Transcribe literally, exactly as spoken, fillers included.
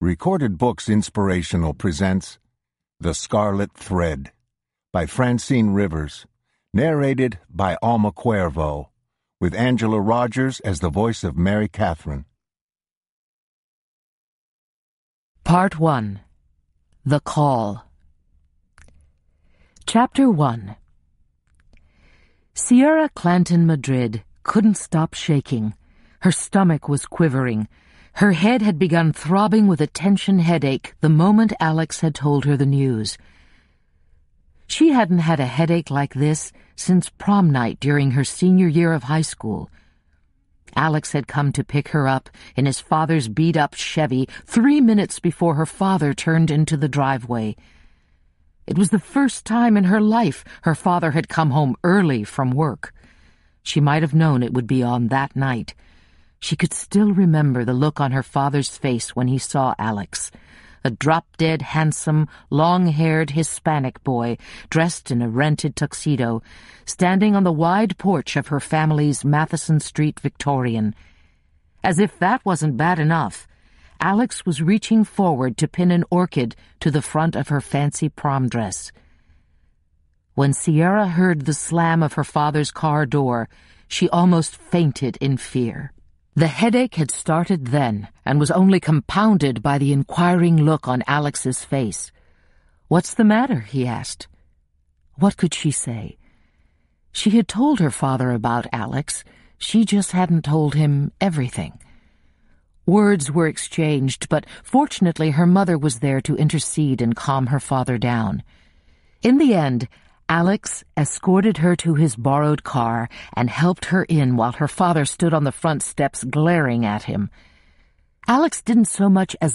Recorded Books Inspirational presents The Scarlet Thread by Francine Rivers, narrated by Alma Cuervo, with Angela Rogers as the voice of Mary Catherine. Part one. The Call. Chapter one. Sierra Clanton Madrid couldn't stop shaking. Her stomach was quivering. Her head had begun throbbing with a tension headache the moment Alex had told her the news. She hadn't had a headache like this since prom night during her senior year of high school. Alex had come to pick her up in his father's beat-up Chevy three minutes before her father turned into the driveway. It was the first time in her life her father had come home early from work. She might have known it would be on that night. She could still remember the look on her father's face when he saw Alex, a drop-dead, handsome, long-haired Hispanic boy dressed in a rented tuxedo, standing on the wide porch of her family's Matheson Street Victorian. As if that wasn't bad enough, Alex was reaching forward to pin an orchid to the front of her fancy prom dress. When Sierra heard the slam of her father's car door, she almost fainted in fear. The headache had started then and was only compounded by the inquiring look on Alex's face. "What's the matter?" he asked. What could she say? She had told her father about Alex. She just hadn't told him everything. Words were exchanged, but fortunately her mother was there to intercede and calm her father down. In the end, Alex escorted her to his borrowed car and helped her in while her father stood on the front steps glaring at him. Alex didn't so much as